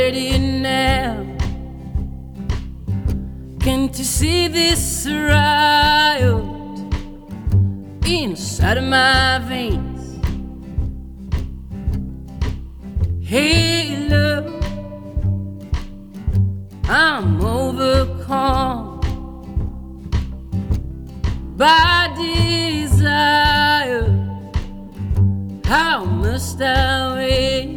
ready now. Can't you see this riot inside of my veins? Hey love, I'm overcome by desire. How must I wait?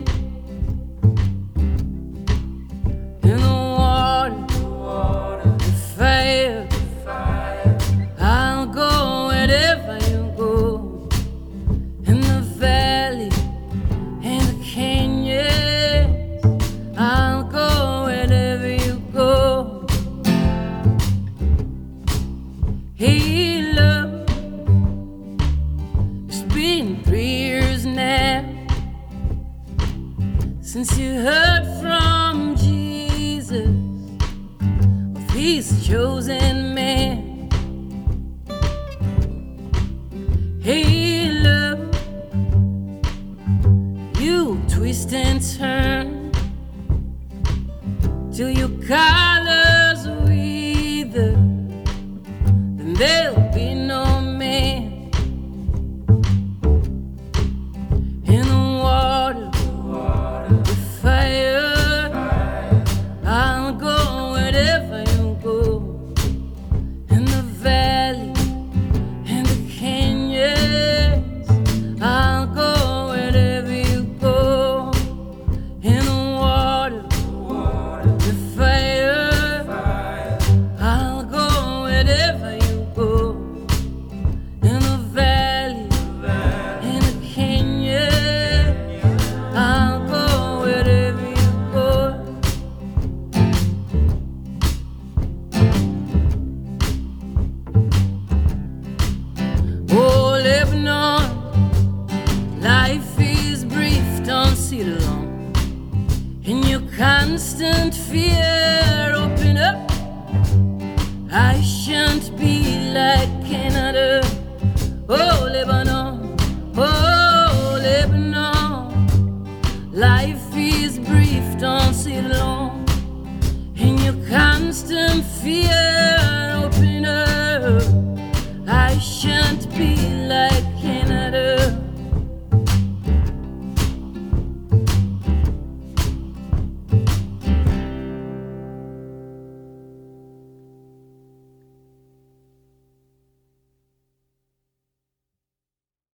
In the water, the fire, I'll go wherever you go. In the valley, in the canyons, I'll go wherever you go. Hey love, it's been 3 years now since you heard from Jesus, of His chosen man. Hey love, you twist and turn till your colors wither, then there'll be no man. In the water, the fire, I'll go wherever you go. In the valley, in the canyons, I'll go wherever you go. In the water, the fire, I'll go wherever you go. In the valley, in the canyon, I'll go wherever you go. Oh, Lebanon, life is brief, don't sit alone. In your constant fear, open up. I shan't be like Canada. Oh, Lebanon, oh, Lebanon, life is brief, don't sit alone. In your constant fear,